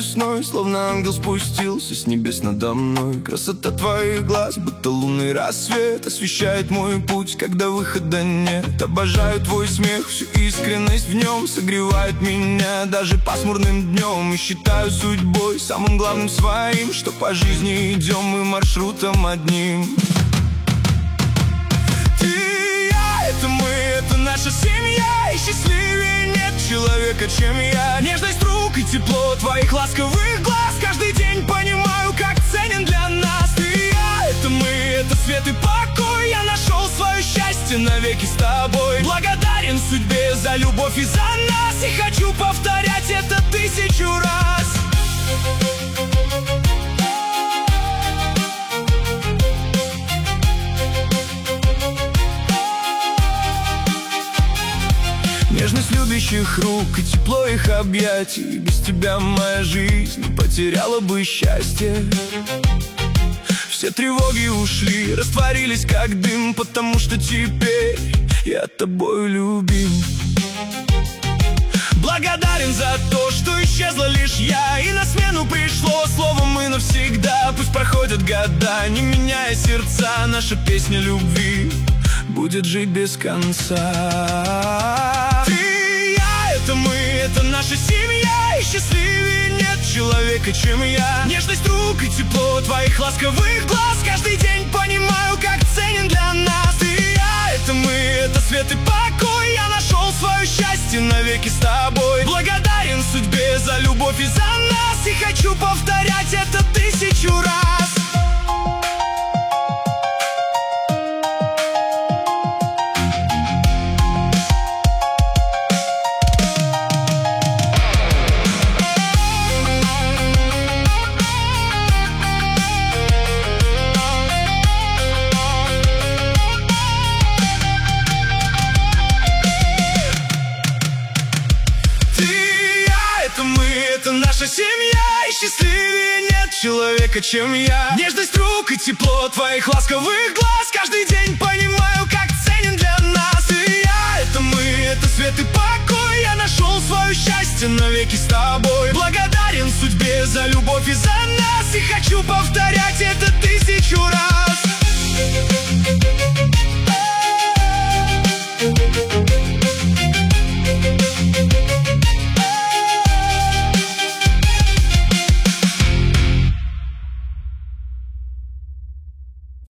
весной, словно ангел спустился с небес надо мной. Красота твоих глаз, будто лунный рассвет, освещает мой путь, когда выхода нет. Обожаю твой смех, всю искренность в нем согревает меня даже пасмурным днем. И считаю судьбой самым главным своим, что по жизни идем мы маршрутом одним. Ты и я, это мы, это наша семья, и счастливее нет человека, чем я. Нежность рук и тепло твоих ласковых глаз, каждый день понимаю, как ценен для нас. Ты и я, это мы, это свет и покой, я нашел свое счастье навеки с тобой. Благодарен судьбе за любовь и за нас, и хочу повторять это 1000 раз. Нежность любящих рук и тепло их объятий, без тебя моя жизнь не потеряла бы счастье. Все тревоги ушли, растворились как дым, потому что теперь я тобою любим. Благодарен за то, что исчезла лишь я, и на смену пришло слово «мы» навсегда. Пусть проходят года, не меняя сердца, наша песня любви будет жить без конца. Ты и я, это мы, это наша семья, и счастливее нет человека, чем я. Нежность рук и тепло твоих ласковых глаз, каждый день понимаю, как ценен для нас. Ты и я, это мы, это свет и покой, я нашел свое счастье навеки с тобой. Благодарен судьбе за любовь и за нас, и хочу повторять это 1000 раз. Это наша семья, и счастливее нет человека, чем я. Нежность рук и тепло твоих ласковых глаз, каждый день понимаю, как ценен для нас. Ты и я, это мы, это свет и покой, я нашел свое счастье навеки с тобой. Благодарен судьбе за любовь и за нас, и хочу повторять это 1000 раз.